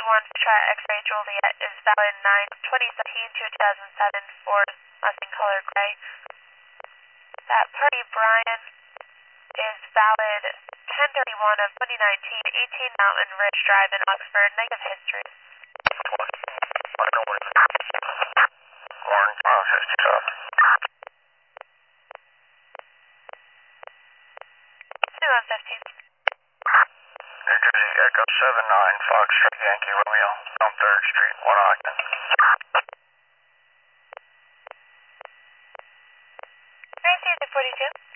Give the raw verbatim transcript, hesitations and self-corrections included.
one Foxtrot X-ray Juliet is valid nine twenty seventeen to two thousand seven for Mustang color gray. That party Brian is valid ten thirty-one of twenty nineteen, eighteen Mountain Ridge Drive in Oxford, negative history. Orange, mile fifty-seven. two one fifteen. New Jersey Echo seven nine, Foxtrot Yankee Romeo, on third Street, one Ogden. nineteen to forty-two.